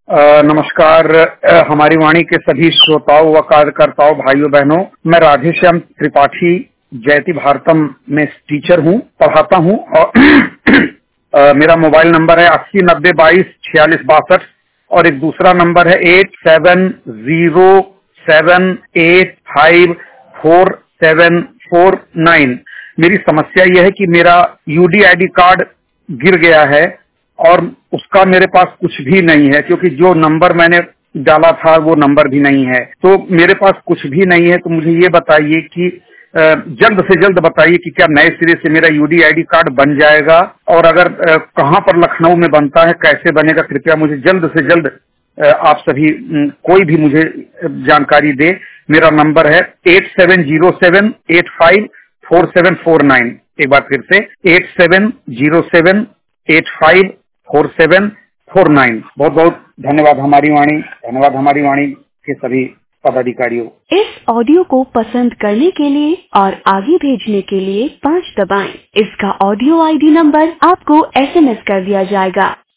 नमस्कार। हमारी वाणी के सभी श्रोताओं व कार्यकर्ताओं, भाइयों बहनों, मैं राधेश्याम त्रिपाठी जयति भारतम में टीचर हूँ, पढ़ाता हूँ और मेरा मोबाइल नंबर है 8090224662 और एक दूसरा नंबर है 8707854749। मेरी समस्या यह है कि मेरा यूडीआईडी कार्ड गिर गया है और उसका मेरे पास कुछ भी नहीं है, क्योंकि जो नंबर मैंने डाला था वो नंबर भी नहीं है। तो मेरे पास कुछ भी नहीं है। तो मुझे ये बताइए कि जल्द से जल्द बताइए कि क्या नए सिरे से मेरा यूडीआईडी कार्ड बन जाएगा, और अगर कहाँ पर लखनऊ में बनता है, कैसे बनेगा, कृपया मुझे जल्द से जल्द आप सभी कोई भी मुझे जानकारी दे। मेरा नंबर है 8707854749। एक बार फिर से 8707854749। बहुत बहुत धन्यवाद हमारी वाणी के सभी पदाधिकारियों। इस ऑडियो को पसंद करने के लिए और आगे भेजने के लिए 5 दबाएं। इसका ऑडियो आईडी नंबर आपको SMS कर दिया जाएगा।